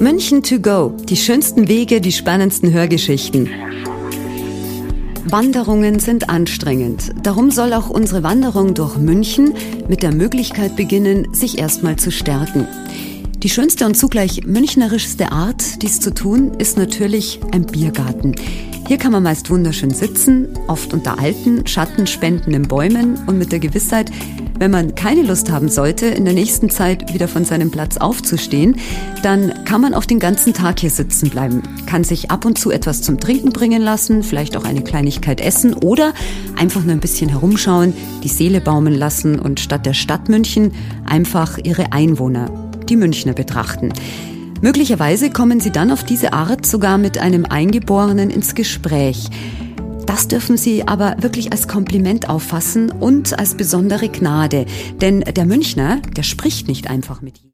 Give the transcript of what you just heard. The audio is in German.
München to go. Die schönsten Wege, die spannendsten Hörgeschichten. Wanderungen sind anstrengend. Darum soll auch unsere Wanderung durch München mit der Möglichkeit beginnen, sich erstmal zu stärken. Die schönste und zugleich münchnerischste Art, dies zu tun, ist natürlich ein Biergarten. Hier kann man meist wunderschön sitzen, oft unter alten, schattenspendenden Bäumen und mit der Gewissheit, wenn man keine Lust haben sollte, in der nächsten Zeit wieder von seinem Platz aufzustehen, dann kann man auch den ganzen Tag hier sitzen bleiben, kann sich ab und zu etwas zum Trinken bringen lassen, vielleicht auch eine Kleinigkeit essen oder einfach nur ein bisschen herumschauen, die Seele baumeln lassen und statt der Stadt München einfach ihre Einwohner, die Münchner, betrachten. Möglicherweise kommen Sie dann auf diese Art sogar mit einem Eingeborenen ins Gespräch. Das dürfen Sie aber wirklich als Kompliment auffassen und als besondere Gnade. Denn der Münchner, der spricht nicht einfach mit Ihnen.